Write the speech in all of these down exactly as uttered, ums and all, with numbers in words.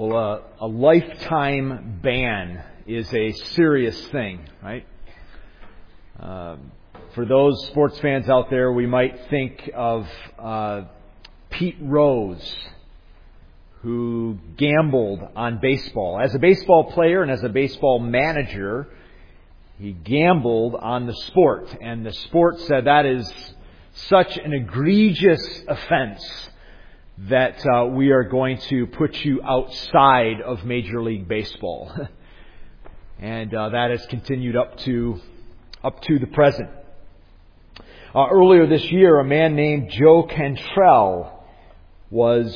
Well, uh, a lifetime ban is a serious thing, right? Uh, for those sports fans out there, we might think of uh, Pete Rose, who gambled on baseball. As a baseball player and as a baseball manager, he gambled on the sport. And the sport said that is such an egregious offense that uh, we are going to put you outside of Major League Baseball. and uh, that has continued up to up to the present. Uh, earlier this year, a man named Joe Cantrell was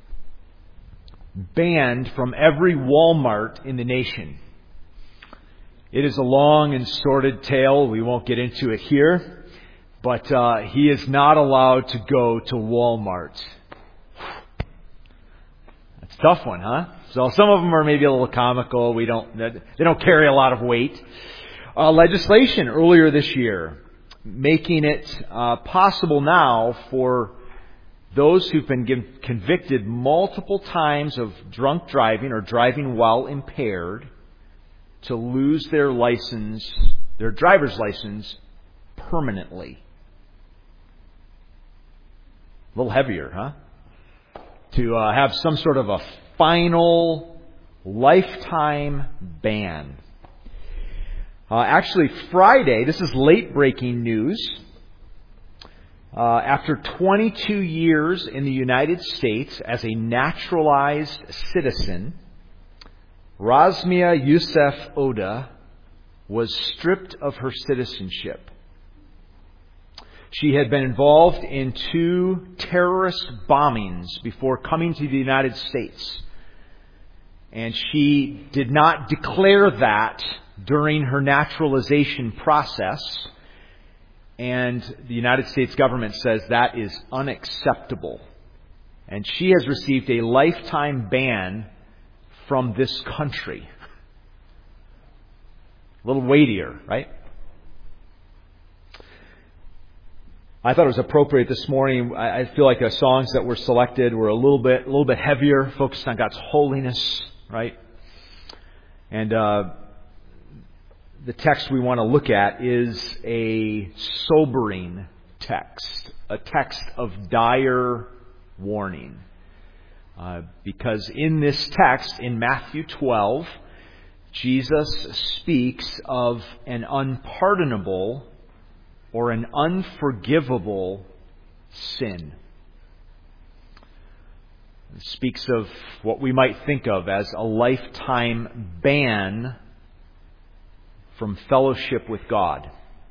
banned from every Walmart in the nation. It is a long and sordid tale. We won't get into it here. But uh, he is not allowed to go to Walmart. That's a tough one, huh? So some of them are maybe a little comical. We don't, they don't carry a lot of weight. Uh, legislation earlier this year making it uh, possible now for those who've been given, convicted multiple times of drunk driving or driving while impaired to lose their license, their driver's license, permanently. A little heavier, huh? To uh, have some sort of a final lifetime ban. Uh, actually, Friday, this is late breaking news. Uh, after twenty-two years in the United States as a naturalized citizen, Razmia Youssef Oda was stripped of her citizenship. She had been involved in two terrorist bombings before coming to the United States. And she did not declare that during her naturalization process. And the United States government says that is unacceptable. And she has received a lifetime ban from this country. A little weightier, right? I thought it was appropriate this morning. I feel like the songs that were selected were a little bit, a little bit heavier, focused on God's holiness, right? And uh, the text we want to look at is a sobering text, a text of dire warning. Uh, because in this text, in Matthew twelve, Jesus speaks of an unpardonable or an unforgivable sin. It speaks of what we might think of as a lifetime ban from fellowship with God.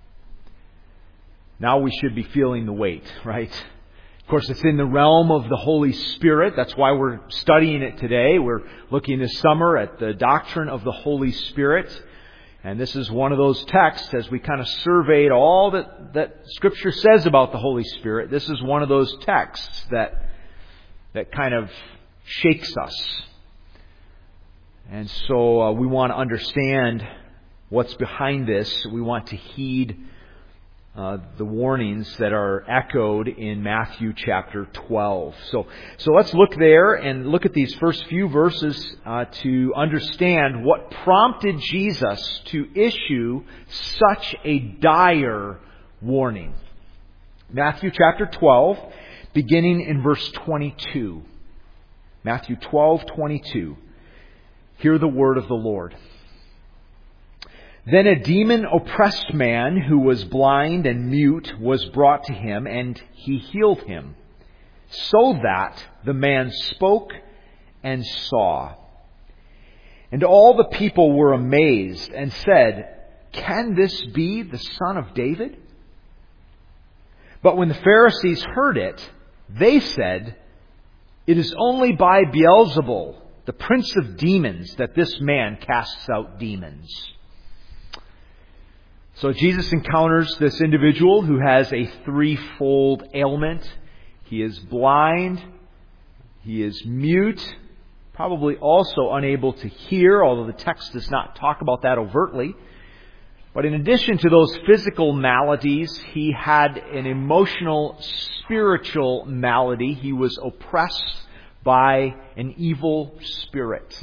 Now we should be feeling the weight, right? Of course, it's in the realm of the Holy Spirit. That's why we're studying it today. We're looking this summer at the doctrine of the Holy Spirit. And this is one of those texts, as we kind of surveyed all that, that Scripture says about the Holy Spirit, this is one of those texts that, that kind of shakes us. And so uh, we want to understand what's behind this. We want to heed uh, the warnings that are echoed in Matthew chapter twelve. So, so let's look there and look at these first few verses uh, to understand what prompted Jesus to issue such a dire warning. Matthew chapter twelve, beginning in verse twenty-two. Matthew twelve, twenty-two. Hear the word of the Lord. Then a demon-oppressed man who was blind and mute was brought to him, and he healed him, so that the man spoke and saw. And all the people were amazed and said, "Can this be the Son of David?" But when the Pharisees heard it, they said, "It is only by Beelzebul, the prince of demons, that this man casts out demons." So Jesus encounters this individual who has a threefold ailment. He is blind, he is mute, probably also unable to hear, although the text does not talk about that overtly. But in addition to those physical maladies, he had an emotional, spiritual malady. He was oppressed by an evil spirit.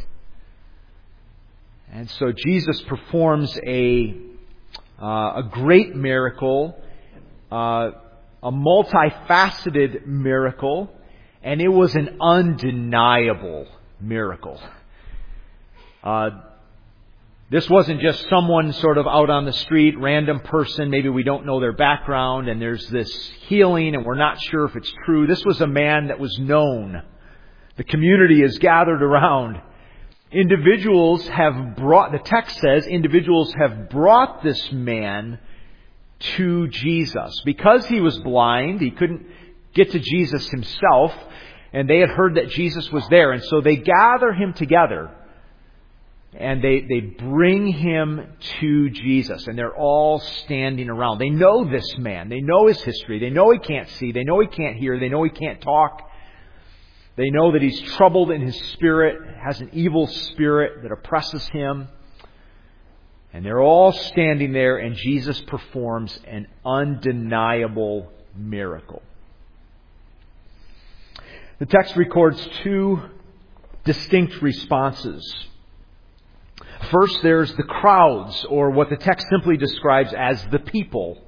And so Jesus performs a, uh, a great miracle, uh, a multifaceted miracle, and it was an undeniable miracle. Uh, this wasn't just someone sort of out on the street, random person, maybe we don't know their background, and there's this healing and we're not sure if it's true. This was a man that was known. The community is gathered around. Individuals have brought, the text says, individuals have brought this man to Jesus. Because he was blind, he couldn't get to Jesus himself, and they had heard that Jesus was there. And so they gather him together, and they, they bring him to Jesus. And they're all standing around. They know this man. They know his history. They know he can't see. They know he can't hear. They know he can't talk. They know that he's troubled in his spirit, has an evil spirit that oppresses him. And they're all standing there, and Jesus performs an undeniable miracle. The text records two distinct responses. First, there's the crowds, or what the text simply describes as the people.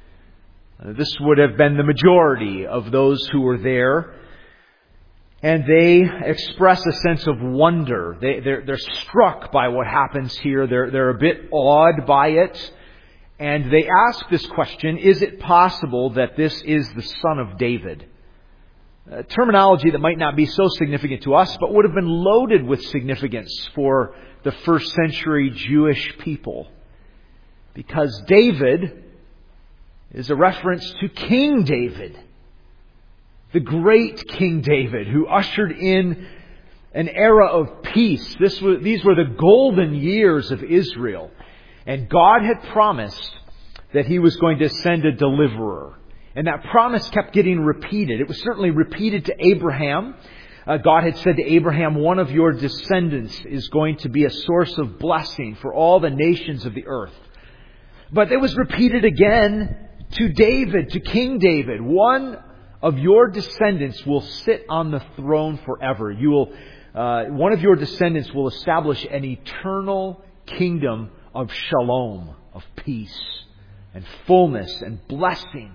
This would have been the majority of those who were there. And they express a sense of wonder. They, they're, they're struck by what happens here. They're, they're a bit awed by it. And they ask this question, is it possible that this is the Son of David? A terminology that might not be so significant to us, but would have been loaded with significance for the first century Jewish people. Because David is a reference to King David. The great King David, who ushered in an era of peace. This was, these were the golden years of Israel. And God had promised that He was going to send a deliverer. And that promise kept getting repeated. It was certainly repeated to Abraham. Uh, God had said to Abraham, one of your descendants is going to be a source of blessing for all the nations of the earth. But it was repeated again to David, to King David. One of your descendants will sit on the throne forever. You will, uh, one of your descendants will establish an eternal kingdom of shalom, of peace and fullness and blessing.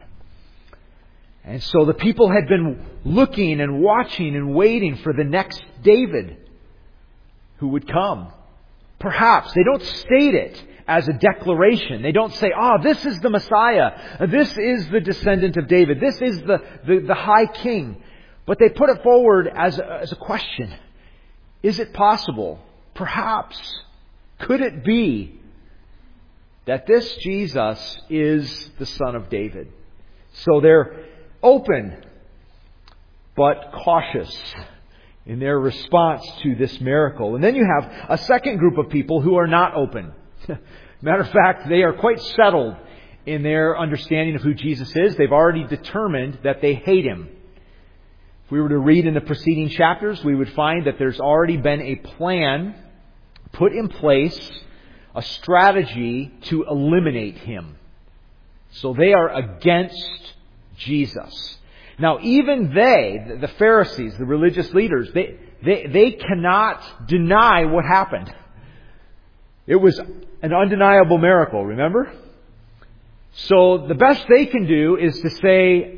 And so the people had been looking and watching and waiting for the next David who would come. Perhaps they don't state it as a declaration. They don't say, ah, oh, this is the Messiah. This is the descendant of David. This is the, the, the high king. But they put it forward as a, as a question. Is it possible? Perhaps. Could it be that this Jesus is the Son of David? So they're open, but cautious in their response to this miracle. And then you have a second group of people who are not open. Matter of fact, they are quite settled in their understanding of who Jesus is. They've already determined that they hate Him. If we were to read in the preceding chapters, we would find that there's already been a plan put in place, a strategy to eliminate Him. So they are against Jesus. Now, even they, the Pharisees, the religious leaders, they, they, they cannot deny what happened. It was an undeniable miracle, remember? So the best they can do is to say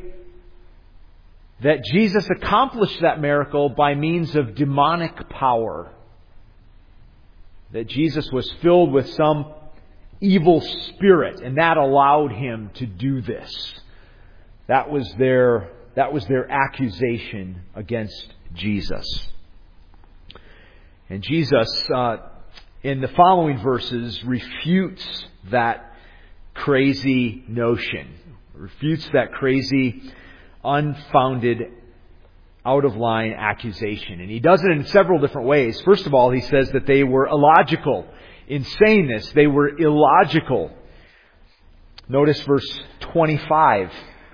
that Jesus accomplished that miracle by means of demonic power. That Jesus was filled with some evil spirit, and that allowed Him to do this. That was their, that was their accusation against Jesus. And Jesus, uh, in the following verses, refutes that crazy notion. Refutes that crazy, unfounded, out-of-line accusation. And He does it in several different ways. First of all, He says that they were illogical. In saying this, they were illogical. Notice verse twenty-five.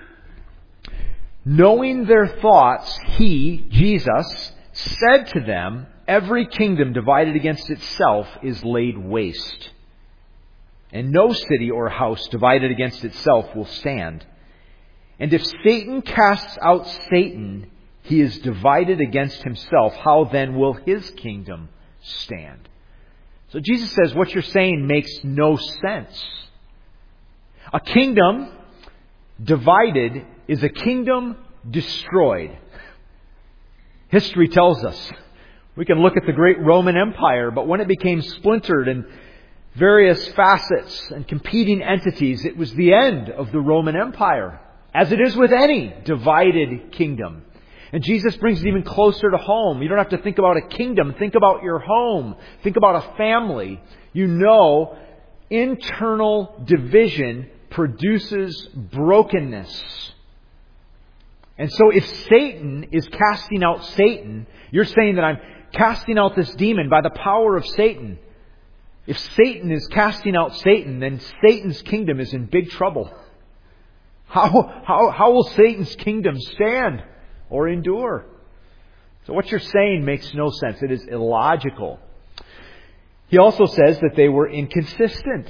Knowing their thoughts, He, Jesus, said to them, every kingdom divided against itself is laid waste, and no city or house divided against itself will stand. And if Satan casts out Satan, he is divided against himself. How then will his kingdom stand? So Jesus says what you're saying makes no sense. A kingdom divided is a kingdom destroyed. History tells us. We can look at the great Roman Empire, but when it became splintered in various facets and competing entities, it was the end of the Roman Empire, as it is with any divided kingdom. And Jesus brings it even closer to home. You don't have to think about a kingdom. Think about your home. Think about a family. You know, internal division produces brokenness. And so if Satan is casting out Satan, you're saying that I'm casting out this demon by the power of Satan. If Satan is casting out Satan, then Satan's kingdom is in big trouble. How, how, how will Satan's kingdom stand or endure? So what you're saying makes no sense. It is illogical. He also says that they were inconsistent.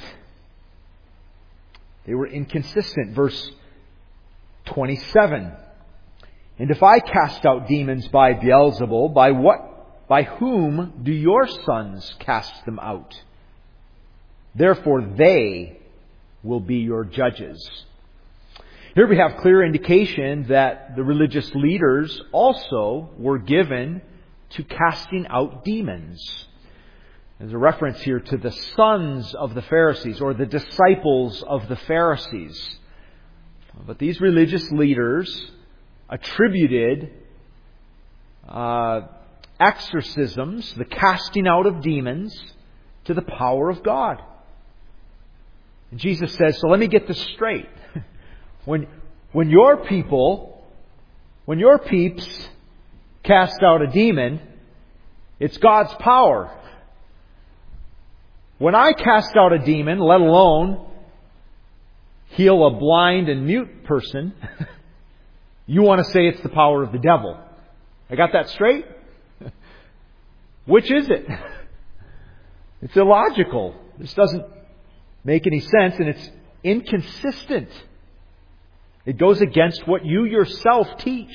They were inconsistent. Verse twenty-seven. And if I cast out demons by Beelzebul, by what, by whom do your sons cast them out? Therefore they will be your judges. Here we have clear indication that the religious leaders also were given to casting out demons. There's a reference here to the sons of the Pharisees or the disciples of the Pharisees. But these religious leaders attributed uh, exorcisms, the casting out of demons, to the power of God. And Jesus says, so let me get this straight. When, when your people, when your peeps cast out a demon, it's God's power. When I cast out a demon, let alone heal a blind and mute person, you want to say it's the power of the devil. I got that straight? Which is it? It's illogical. This doesn't make any sense, and it's inconsistent. It goes against what you yourself teach.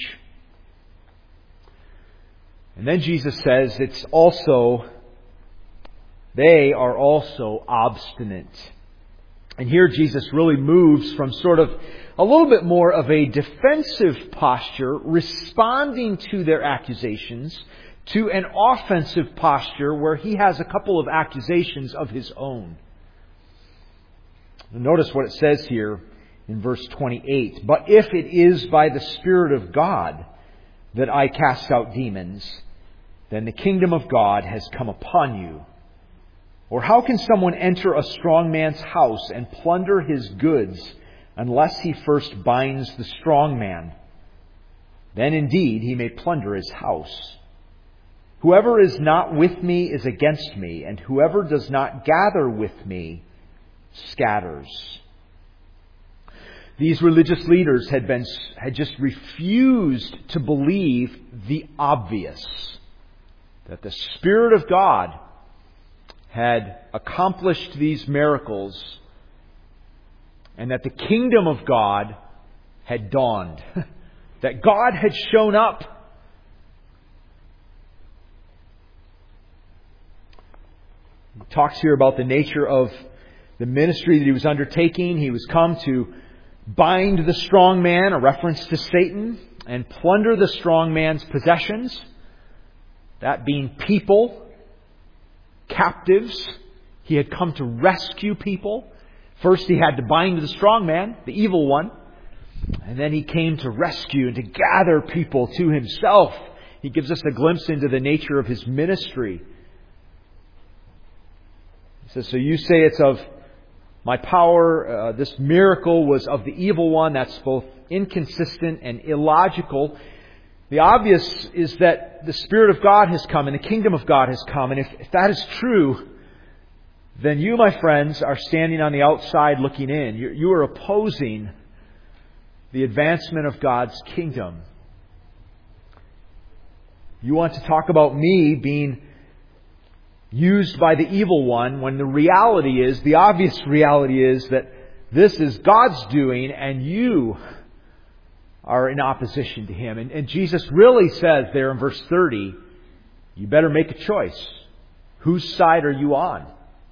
And then Jesus says it's also, they are also obstinate. And here Jesus really moves from sort of a little bit more of a defensive posture, responding to their accusations, to an offensive posture where he has a couple of accusations of his own. Notice what it says here in verse twenty-eight. But if it is by the Spirit of God that I cast out demons, then the kingdom of God has come upon you. Or how can someone enter a strong man's house and plunder his goods unless he first binds the strong man? Then indeed he may plunder his house. Whoever is not with me is against me, and whoever does not gather with me scatters. These religious leaders had been had just refused to believe the obvious, that the Spirit of God had accomplished these miracles and that the kingdom of God had dawned, that God had shown up. He talks here about the nature of the ministry that he was undertaking. He was come to bind the strong man, a reference to Satan, and plunder the strong man's possessions, that being people, captives. He had come to rescue people. First he had to bind the strong man, the evil one, and then he came to rescue and to gather people to himself. He gives us a glimpse into the nature of his ministry. He says, so you say it's of my power, uh, this miracle was of the evil one. That's both inconsistent and illogical. The obvious is that the Spirit of God has come and the kingdom of God has come. And if, if that is true, then you, my friends, are standing on the outside looking in. You, you are opposing the advancement of God's kingdom. You want to talk about me being used by the evil one, when the reality is, the obvious reality is that this is God's doing and you are in opposition to Him. And, and Jesus really says there in verse thirty, you better make a choice. Whose side are you on?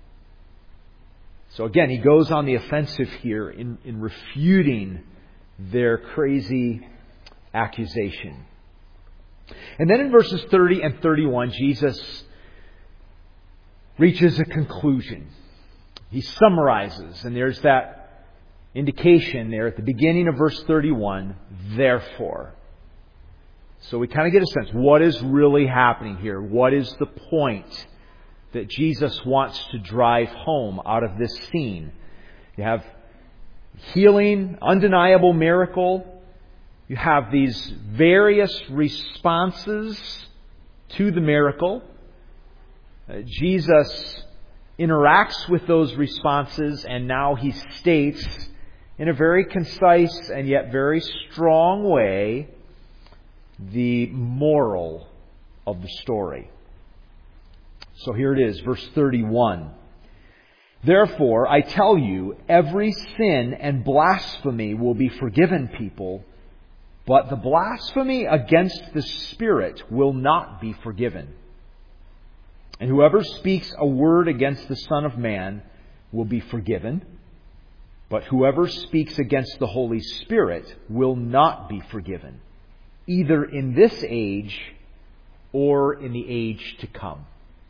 So again, He goes on the offensive here in, in refuting their crazy accusation. And then in verses thirty and thirty-one, Jesus reaches a conclusion. He summarizes, and there's that indication there at the beginning of verse thirty-one, therefore. So we kind of get a sense, what is really happening here? What is the point that Jesus wants to drive home out of this scene? You have healing, undeniable miracle. You have these various responses to the miracle. Uh, Jesus interacts with those responses, and now He states in a very concise and yet very strong way the moral of the story. So here it is, verse thirty-one. Therefore, I tell you, every sin and blasphemy will be forgiven people, but the blasphemy against the Spirit will not be forgiven. And whoever speaks a word against the Son of Man will be forgiven, but whoever speaks against the Holy Spirit will not be forgiven, either in this age or in the age to come.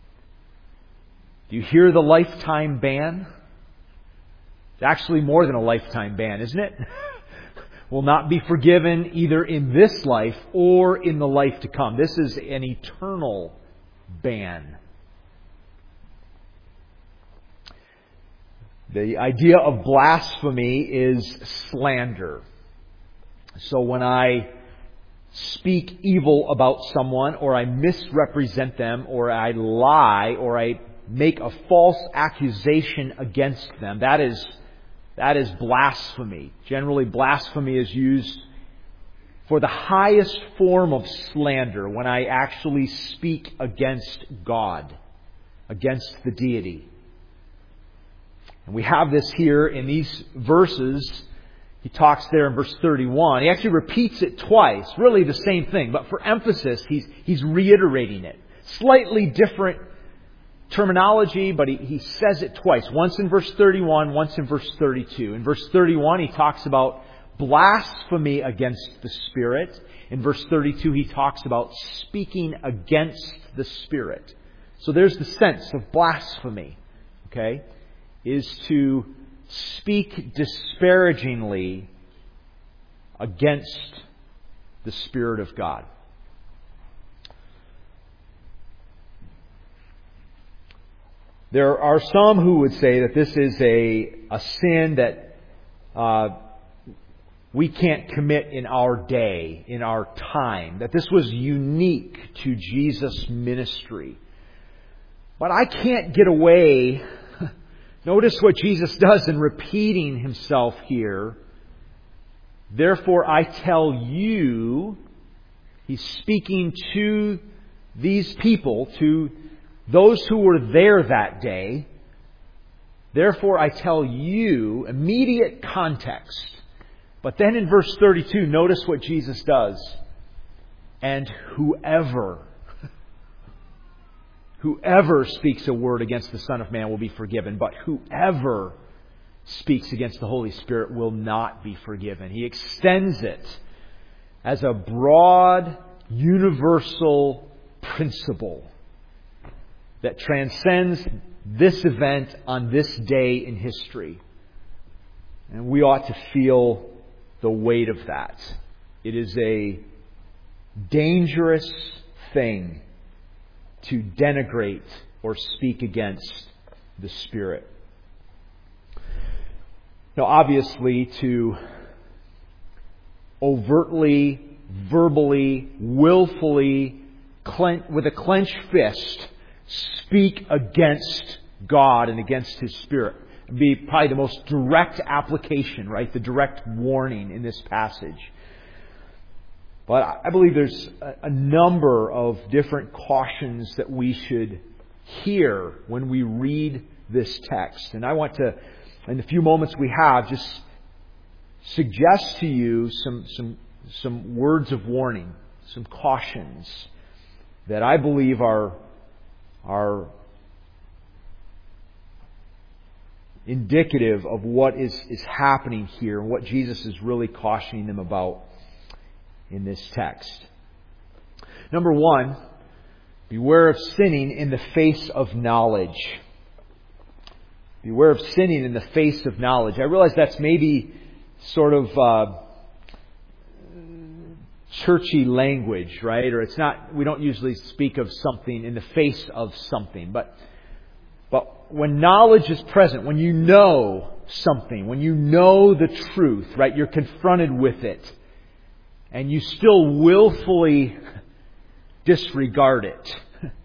Do you hear the lifetime ban? It's actually more than a lifetime ban, isn't it? Will not be forgiven either in this life or in the life to come. This is an eternal ban. The idea of blasphemy is slander. So when I speak evil about someone, or I misrepresent them, or I lie, or I make a false accusation against them, that is that is blasphemy. Generally, blasphemy is used for the highest form of slander, when I actually speak against God, against the deity. And we have this here in these verses. He talks there in verse thirty-one. He actually repeats it twice. Really the same thing. But for emphasis, he's, he's reiterating it. Slightly different terminology, but he, he says it twice. Once in verse thirty-one, once in verse thirty-two. In verse thirty-one, he talks about blasphemy against the Spirit. In verse thirty-two, he talks about speaking against the Spirit. So there's the sense of blasphemy. Okay? Is to speak disparagingly against the Spirit of God. There are some who would say that this is a, a sin that uh, we can't commit in our day, in our time, that this was unique to Jesus' ministry. But I can't get away. Notice what Jesus does in repeating Himself here. Therefore, I tell you, He's speaking to these people, to those who were there that day. Therefore, I tell you, immediate context. But then in verse thirty-two, notice what Jesus does. And whoever, whoever speaks a word against the Son of Man will be forgiven, but whoever speaks against the Holy Spirit will not be forgiven. He extends it as a broad, universal principle that transcends this event on this day in history. And we ought to feel the weight of that. It is a dangerous thing to denigrate or speak against the Spirit. Now, obviously, to overtly, verbally, willfully, with a clenched fist, speak against God and against His Spirit would be probably the most direct application, right? The direct warning in this passage. But I believe there's a number of different cautions that we should hear when we read this text. And I want to, in the few moments we have, just suggest to you some, some some words of warning, some cautions that I believe are, are indicative of what is, is happening here and what Jesus is really cautioning them about in this text. Number one, beware of sinning in the face of knowledge. Beware of sinning in the face of knowledge. I realize that's maybe sort of uh, churchy language, right? Or it's not, we don't usually speak of something in the face of something. But, but when knowledge is present, when you know something, when you know the truth, right? You're confronted with it. And you still willfully disregard it.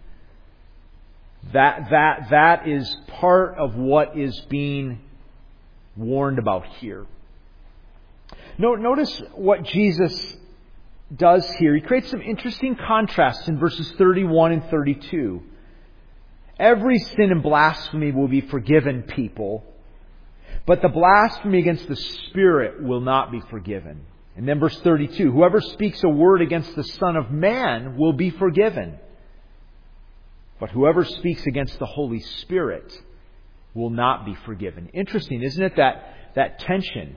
That, that, that is part of what is being warned about here. Notice what Jesus does here. He creates some interesting contrasts in verses thirty-one and thirty-two. Every sin and blasphemy will be forgiven people, but the blasphemy against the Spirit will not be forgiven. And then verse thirty-two, whoever speaks a word against the Son of Man will be forgiven. But whoever speaks against the Holy Spirit will not be forgiven. Interesting, isn't it, that, that tension?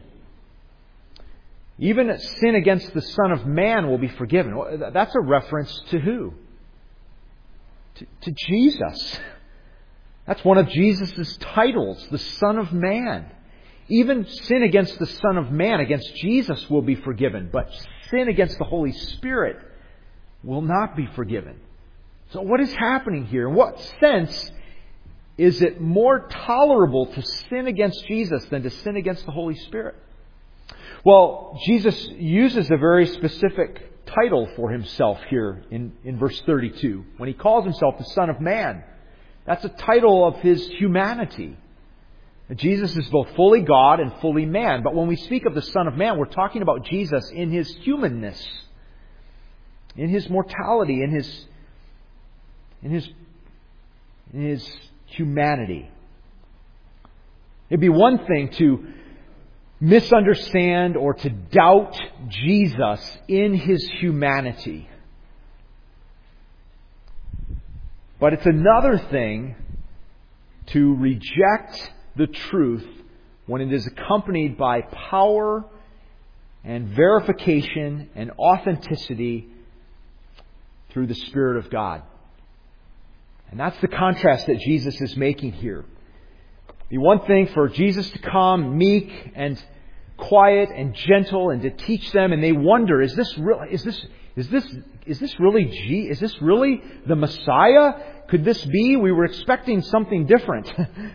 Even sin against the Son of Man will be forgiven. That's a reference to who? To, to Jesus. That's one of Jesus' titles, the Son of Man. Even sin against the Son of Man, against Jesus, will be forgiven. But sin against the Holy Spirit will not be forgiven. So what is happening here? In what sense is it more tolerable to sin against Jesus than to sin against the Holy Spirit? Well, Jesus uses a very specific title for Himself here in, in verse thirty-two. When He calls Himself the Son of Man, that's a title of His humanity. Jesus is both fully God and fully man. But when we speak of the Son of Man, we're talking about Jesus in His humanness, in His mortality, in His in His, in His humanity. It'd be one thing to misunderstand or to doubt Jesus in His humanity. But it's another thing to reject the truth when it is accompanied by power and verification and authenticity through the Spirit of God. And that's the contrast that Jesus is making here. It'd be one thing for Jesus to come meek and quiet and gentle and to teach them, and they wonder, is this real, is this is this is this really G is this really the Messiah? Could this be? We were expecting something different.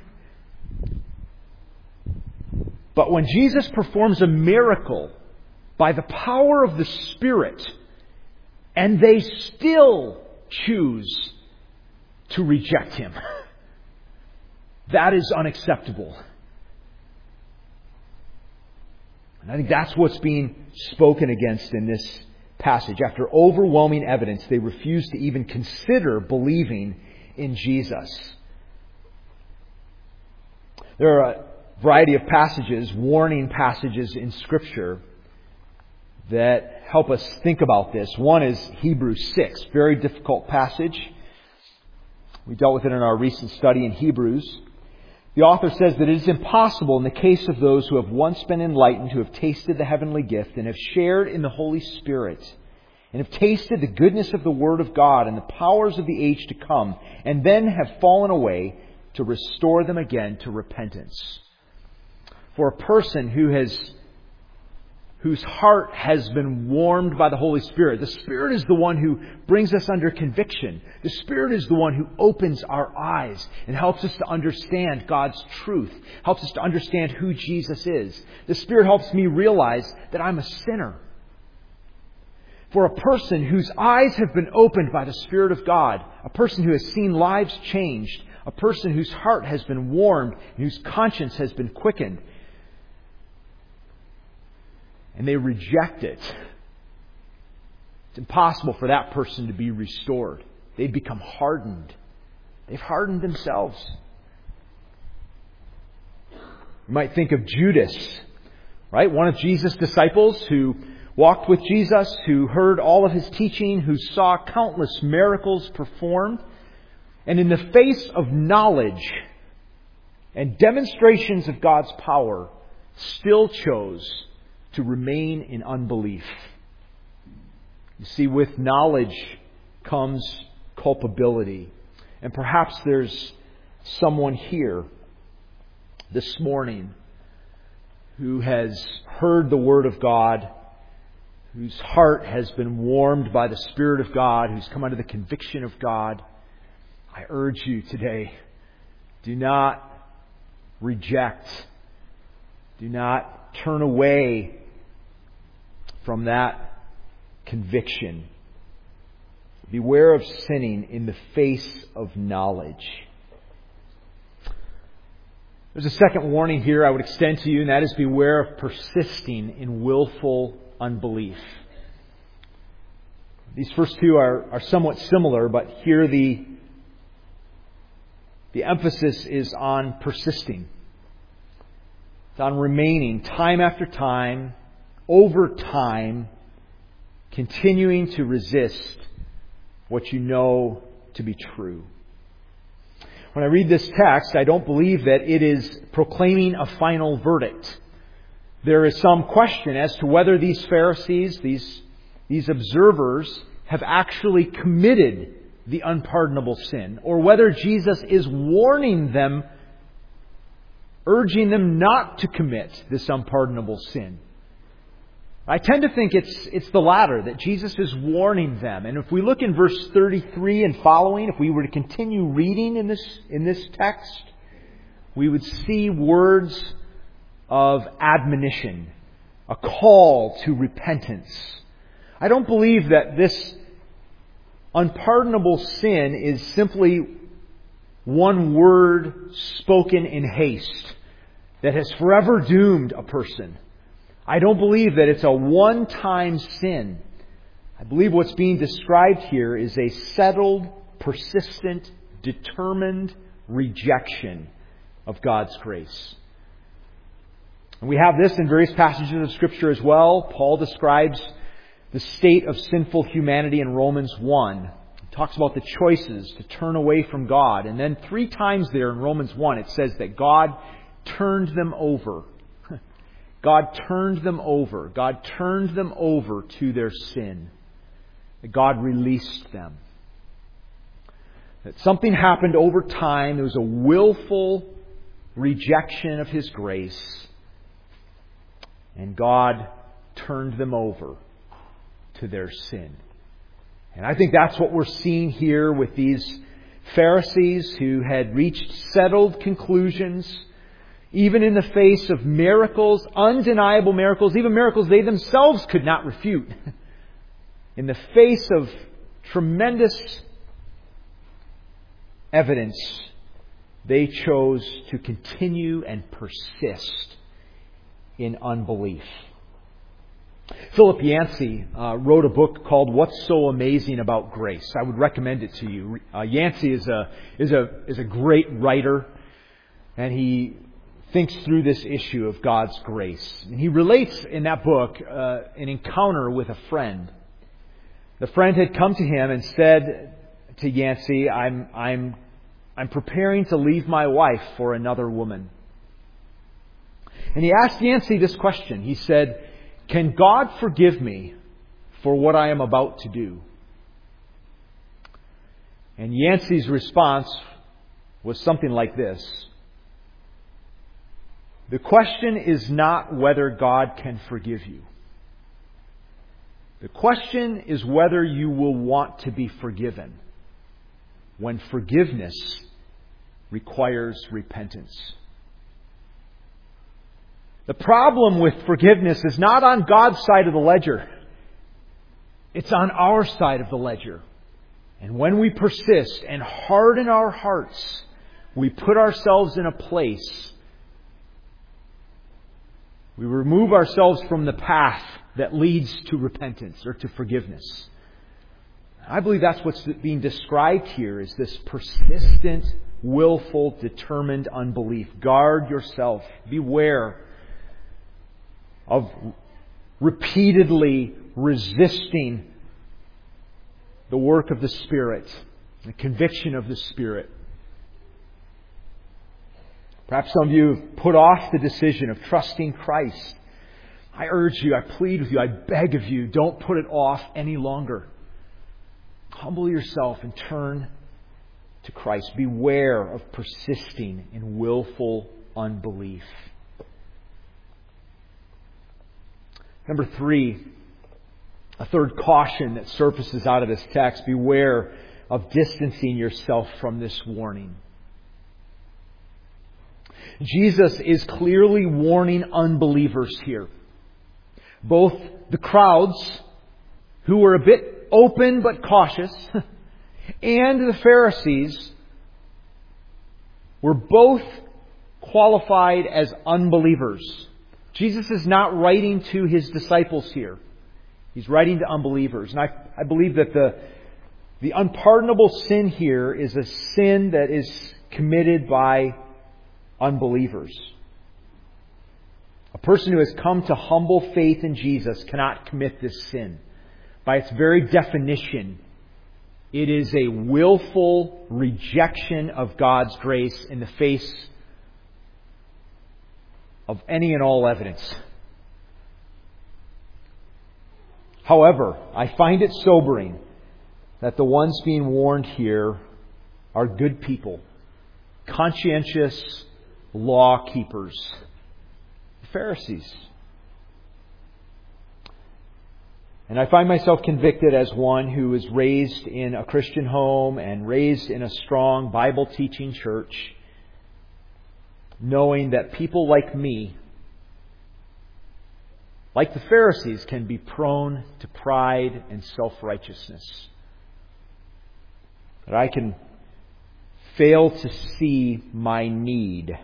But when Jesus performs a miracle by the power of the Spirit, and they still choose to reject Him, that is unacceptable. And I think that's what's being spoken against in this passage. After overwhelming evidence, they refuse to even consider believing in Jesus. There are a variety of passages, warning passages in Scripture, that help us think about this. One is Hebrews six, very difficult passage. We dealt with it in our recent study in Hebrews. The author says that it is impossible in the case of those who have once been enlightened, who have tasted the heavenly gift and have shared in the Holy Spirit, and have tasted the goodness of the Word of God and the powers of the age to come, and then have fallen away, to restore them again to repentance. For a person who has whose heart has been warmed by the Holy Spirit. The Spirit is the one who brings us under conviction. The Spirit is the one who opens our eyes and helps us to understand God's truth, helps us to understand who Jesus is. The Spirit helps me realize that I'm a sinner. For a person whose eyes have been opened by the Spirit of God, a person who has seen lives changed, a person whose heart has been warmed and whose conscience has been quickened, and they reject it, it's impossible for that person to be restored. They become hardened. They've hardened themselves. You might think of Judas, right? One of Jesus' disciples who walked with Jesus, who heard all of His teaching, who saw countless miracles performed, and in the face of knowledge and demonstrations of God's power, still chose to remain in unbelief. You see, with knowledge comes culpability. And perhaps there's someone here this morning who has heard the Word of God, whose heart has been warmed by the Spirit of God, who's come under the conviction of God. I urge you today, do not reject, do not turn away from that conviction. Beware of sinning in the face of knowledge. There's a second warning here I would extend to you, and that is beware of persisting in willful unbelief. These first two are, are somewhat similar, but here the, the emphasis is on persisting. It's on remaining time after time, over time, continuing to resist what you know to be true. When I read this text, I don't believe that it is proclaiming a final verdict. There is some question as to whether these Pharisees, these, these observers, have actually committed the unpardonable sin, or whether Jesus is warning them, urging them not to commit this unpardonable sin. I tend to think it's it's the latter, that Jesus is warning them. And if we look in verse thirty-three and following, if we were to continue reading in this in this text, we would see words of admonition, a call to repentance. I don't believe that this unpardonable sin is simply one word spoken in haste that has forever doomed a person. I don't believe that it's a one-time sin. I believe what's being described here is a settled, persistent, determined rejection of God's grace. And we have this in various passages of Scripture as well. Paul describes the state of sinful humanity in Romans one. He talks about the choices to turn away from God. And then three times there in Romans one it says that God turned them over. God turned them over. God turned them over to their sin. That God released them. That something happened over time. There was a willful rejection of His grace. And God turned them over to their sin. And I think that's what we're seeing here with these Pharisees who had reached settled conclusions, even in the face of miracles, undeniable miracles, even miracles they themselves could not refute. In the face of tremendous evidence, they chose to continue and persist in unbelief. Philip Yancey uh, wrote a book called What's So Amazing About Grace. I would recommend it to you. Uh, Yancey is a is a is a great writer, and he thinks through this issue of God's grace. And he relates in that book uh, an encounter with a friend. The friend had come to him and said to Yancey, I'm I'm I'm preparing to leave my wife for another woman. And he asked Yancey this question. He said, can God forgive me for what I am about to do? And Yancey's response was something like this. The question is not whether God can forgive you. The question is whether you will want to be forgiven when forgiveness requires repentance. The problem with forgiveness is not on God's side of the ledger. It's on our side of the ledger. And when we persist and harden our hearts, we put ourselves in a place. We remove ourselves from the path that leads to repentance or to forgiveness. I believe that's what's being described here, is this persistent, willful, determined unbelief. Guard yourself. Beware of repeatedly resisting the work of the Spirit, the conviction of the Spirit. Perhaps some of you have put off the decision of trusting Christ. I urge you, I plead with you, I beg of you, don't put it off any longer. Humble yourself and turn to Christ. Beware of persisting in willful unbelief. Number three, a third caution that surfaces out of this text. Beware of distancing yourself from this warning. Jesus is clearly warning unbelievers here. Both the crowds, who were a bit open but cautious, and the Pharisees were both qualified as unbelievers. Jesus is not writing to His disciples here. He's writing to unbelievers. And I, I believe that the, the unpardonable sin here is a sin that is committed by unbelievers. A person who has come to humble faith in Jesus cannot commit this sin. By its very definition, it is a willful rejection of God's grace in the face of any and all evidence. However, I find it sobering that the ones being warned here are good people, conscientious law keepers, the Pharisees. And I find myself convicted as one who was raised in a Christian home and raised in a strong Bible-teaching church, knowing that people like me, like the Pharisees, can be prone to pride and self-righteousness. That I can fail to see my need,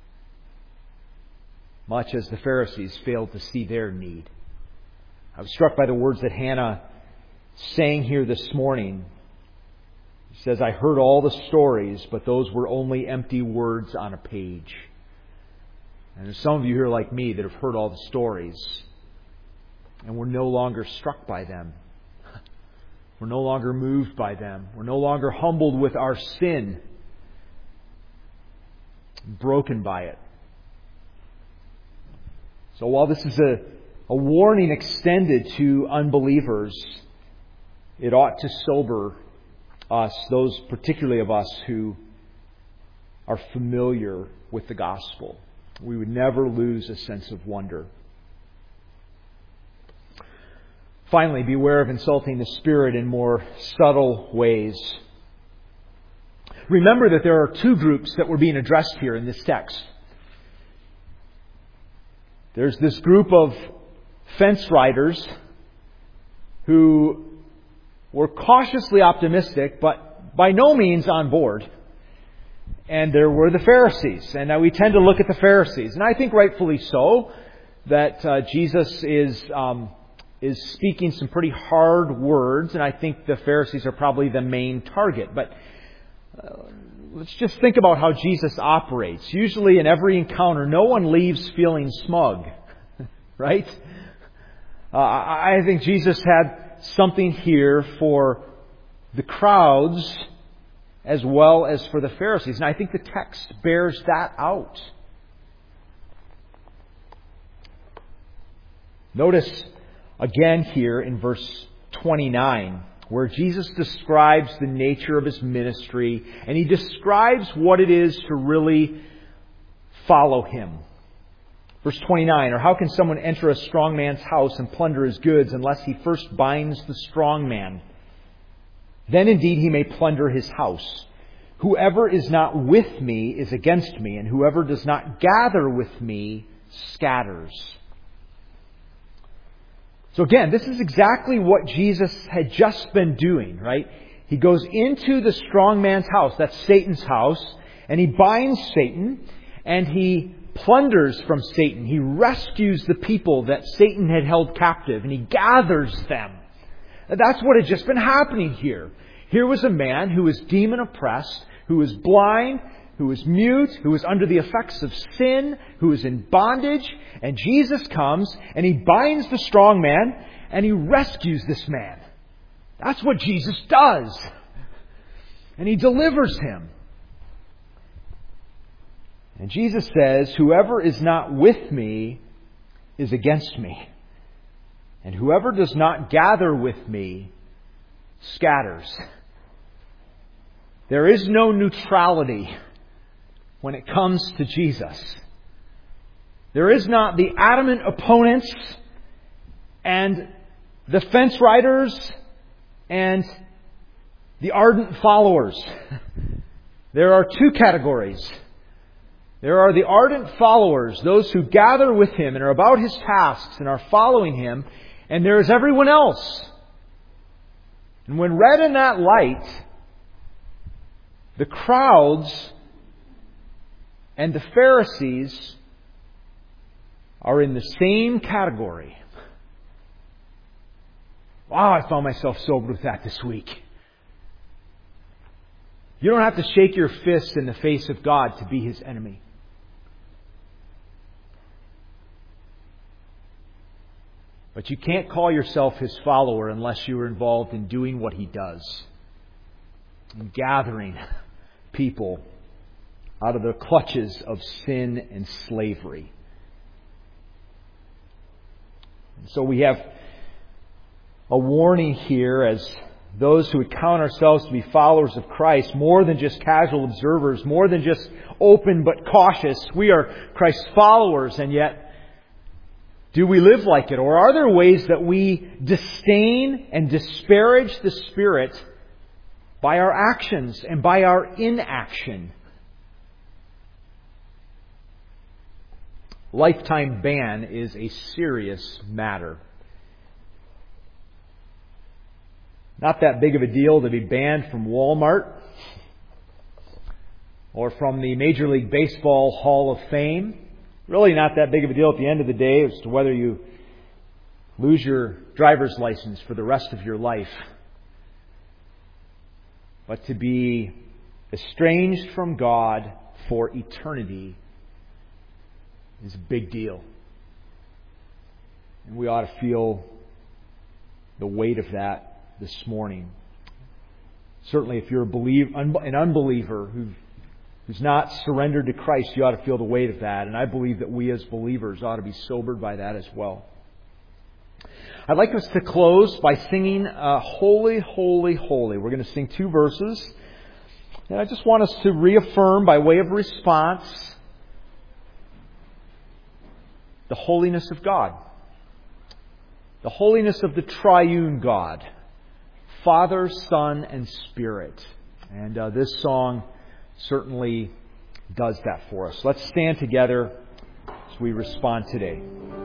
much as the Pharisees failed to see their need. I was struck by the words that Hannah sang here this morning. She says, I heard all the stories, but those were only empty words on a page. And there's some of you here like me that have heard all the stories, and we're no longer struck by them. We're no longer moved by them. We're no longer humbled with our sin, broken by it. So while this is a, a warning extended to unbelievers, it ought to sober us, those particularly of us who are familiar with the gospel. We would never lose a sense of wonder. Finally, beware of insulting the Spirit in more subtle ways. Remember that there are two groups that were being addressed here in this text. There's this group of fence riders who were cautiously optimistic, but by no means on board. And there were the Pharisees. And now we tend to look at the Pharisees. And I think rightfully so, that uh, Jesus is um, is speaking some pretty hard words. And I think the Pharisees are probably the main target. But uh, let's just think about how Jesus operates. Usually in every encounter, no one leaves feeling smug. Right? Uh, I think Jesus had something here for the crowds as well as for the Pharisees. And I think the text bears that out. Notice again here in verse twenty-nine, where Jesus describes the nature of His ministry, and He describes what it is to really follow Him. Verse twenty-nine, or how can someone enter a strong man's house and plunder his goods unless he first binds the strong man? Then indeed he may plunder his house. Whoever is not with me is against me, and whoever does not gather with me scatters. So again, this is exactly what Jesus had just been doing, right? He goes into the strong man's house, that's Satan's house, and he binds Satan, and he plunders from Satan. He rescues the people that Satan had held captive, and he gathers them. And that's what had just been happening here. Here was a man who was demon oppressed, who was blind, who is mute, who is under the effects of sin, who is in bondage. And Jesus comes and He binds the strong man and He rescues this man. That's what Jesus does. And He delivers him. And Jesus says, whoever is not with me is against me. And whoever does not gather with me scatters. There is no neutrality when it comes to Jesus. There is not the adamant opponents and the fence riders and the ardent followers. There are two categories. There are the ardent followers, those who gather with Him and are about His tasks and are following Him, and there is everyone else. And when read in that light, the crowds and the Pharisees are in the same category. Wow, I found myself sobered with that this week. You don't have to shake your fist in the face of God to be His enemy. But you can't call yourself His follower unless you are involved in doing what He does. And gathering people out of the clutches of sin and slavery. And so we have a warning here as those who would count ourselves to be followers of Christ, more than just casual observers, more than just open but cautious. We are Christ's followers, and yet do we live like it? Or are there ways that we disdain and disparage the Spirit by our actions and by our inaction? Lifetime ban is a serious matter. Not that big of a deal to be banned from Walmart or from the Major League Baseball Hall of Fame. Really not that big of a deal at the end of the day as to whether you lose your driver's license for the rest of your life. But to be estranged from God for eternity is a big deal. And we ought to feel the weight of that this morning. Certainly if you're a believer, an unbeliever who, who's not surrendered to Christ, you ought to feel the weight of that. And I believe that we as believers ought to be sobered by that as well. I'd like us to close by singing uh, Holy, Holy, Holy. We're going to sing two verses. And I just want us to reaffirm by way of response the holiness of God. The holiness of the triune God. Father, Son, and Spirit. And uh, this song certainly does that for us. Let's stand together as we respond today.